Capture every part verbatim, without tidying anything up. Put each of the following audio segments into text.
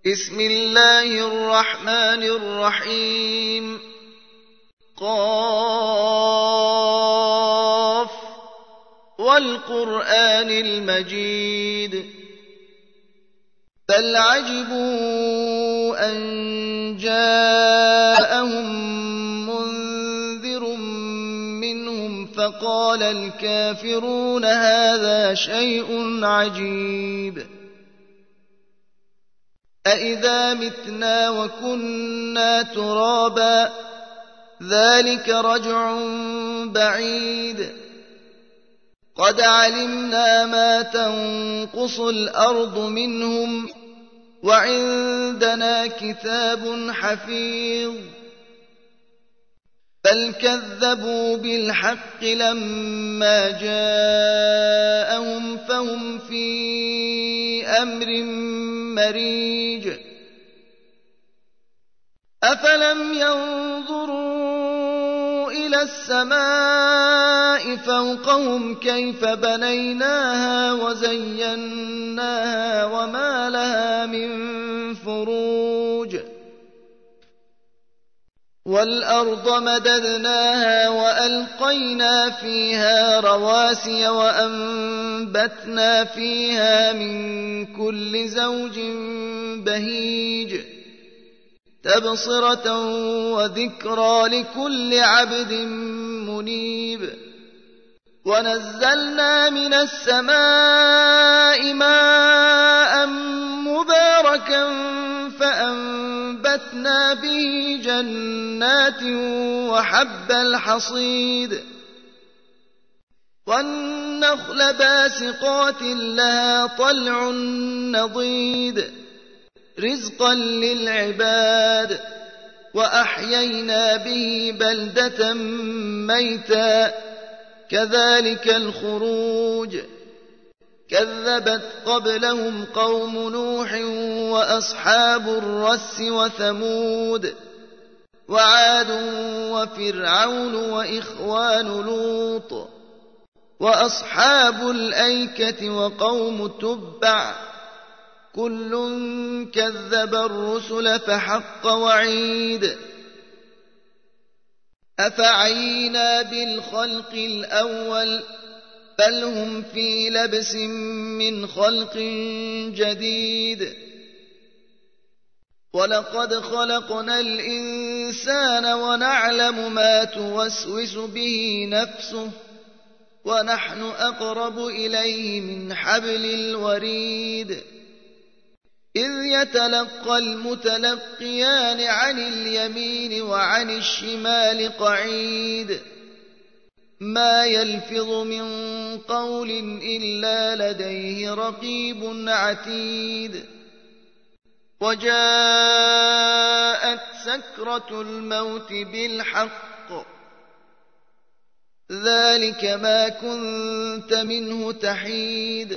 بسم الله الرحمن الرحيم قاف والقرآن المجيد بل عجبوا أن جاءهم منذر منهم فقال الكافرون هذا شيء عجيب أإذا متنا وكنا ترابا ذلك رجع بعيد قد علمنا ما تنقص الأرض منهم وعندنا كتاب حفيظ بل كذبوا بالحق لما جاءهم فهم في أمر مريج أفلم ينظروا إلى السماء فوقهم كيف بنيناها وزيناها وما لها من فروج والأرض مددناها وألقينا فيها رواسي وأنبتنا فيها من كل زوج بهيج تبصرة وذكرى لكل عبد منيب ونزلنا من السماء ماء مباركا فأنبتنا به جنات وحب الحصيد والنخل باسقات لها طلع نضيد رزقا للعباد وأحيينا به بلدة ميتا كذلك الخروج كذبت قبلهم قوم نوح وأصحاب الرس وثمود وعاد وفرعون وإخوان لوط وأصحاب الأيكة وقوم تبع كل كذب الرسل فحق وعيد أفعينا بالخلق الأول بل هم في لبس من خلق جديد ولقد خلقنا الإنسان ونعلم ما توسوس به نفسه ونحن أقرب إليه من حبل الوريد إذ يتلقى المتلقيان عن اليمين وعن الشمال قعيد ما يلفظ من قول إلا لديه رقيب عتيد وجاءت سكرة الموت بالحق ذلك ما كنت منه تحيد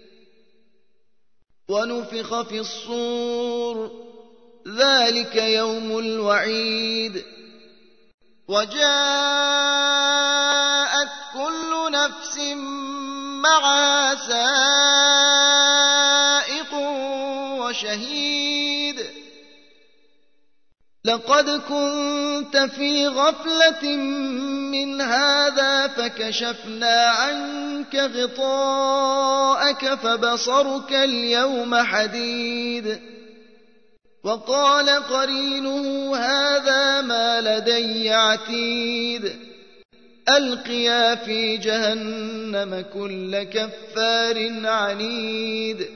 ونفخ في الصور ذلك يوم الوعيد وجاءت كل نفس معها سائق وشهيد لقد كنت في غفلة من هذا فكشفنا عنك غطاءك فبصرك اليوم حديد وقال قرينه هذا ما لدي عتيد ألقيا في جهنم كل كفار عنيد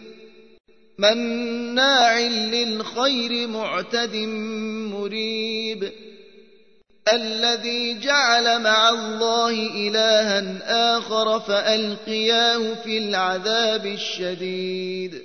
مناع للخير معتد مريب الذي جعل مع الله إلها آخر فألقياه في العذاب الشديد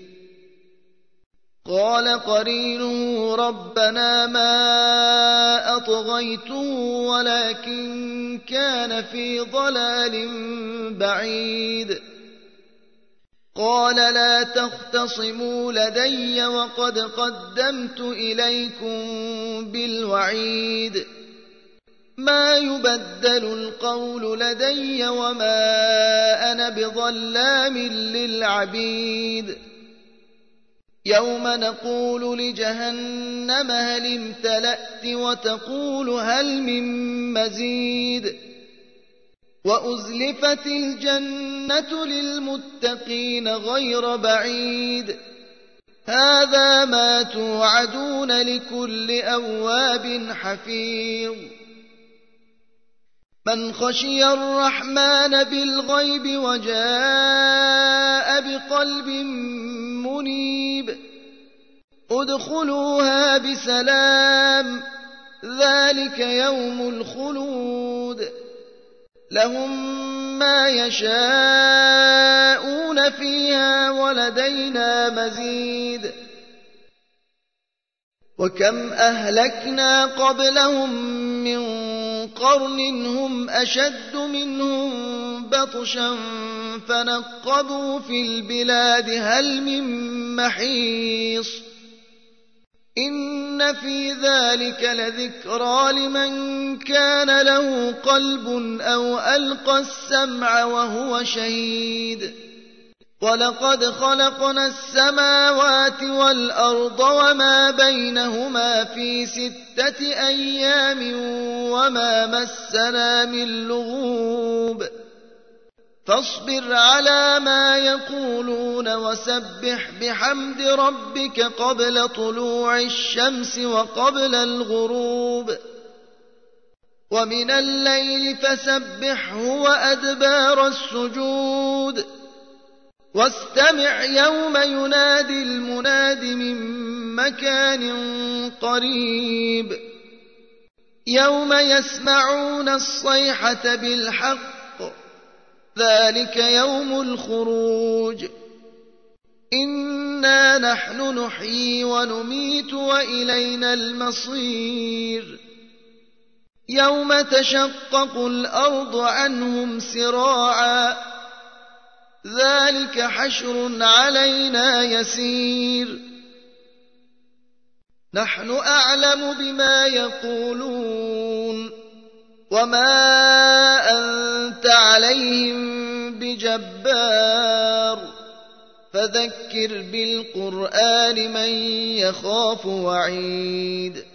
قال قرينه ربنا ما أطغيته ولكن كان في ضلال بعيد قال لا تختصموا لدي وقد قدمت إليكم بالوعيد ما يبدل القول لدي وما أنا بظلام للعبيد يوم نقول لجهنم هل امتلأت وتقول هل من مزيد وأزلفت الجنة للمتقين غير بعيد هذا ما توعدون لكل أواب حفيظ من خشي الرحمن بالغيب وجاء بقلب منيب ادخلوها بسلام ذلك يوم الخلود لهم ما يشاءون فيها ولدينا مزيد وكم أهلكنا قبلهم من قرن هم أشد منهم بطشا فنقبوا في البلاد هل من محيص إن في ذلك لذكرى لمن كان له قلب أو ألقى السمع وهو شهيد ولقد خلقنا السماوات والأرض وما بينهما في ستة أيام وما مسنا من لغوب فاصبر على ما يقولون وسبح بحمد ربك قبل طلوع الشمس وقبل الغروب ومن الليل فسبحه وأدبار السجود واستمع يوم ينادي المناد من مكان قريب يوم يسمعون الصيحة بالحق ذلك يوم الخروج إنا نحن نحيي ونميت وإلينا المصير يوم تشقق الأرض عنهم سراعا ذلك حشر علينا يسير نحن أعلم بما يقولون وما أنت عليهم بجبار فذكر بالقرآن من يخاف وعيد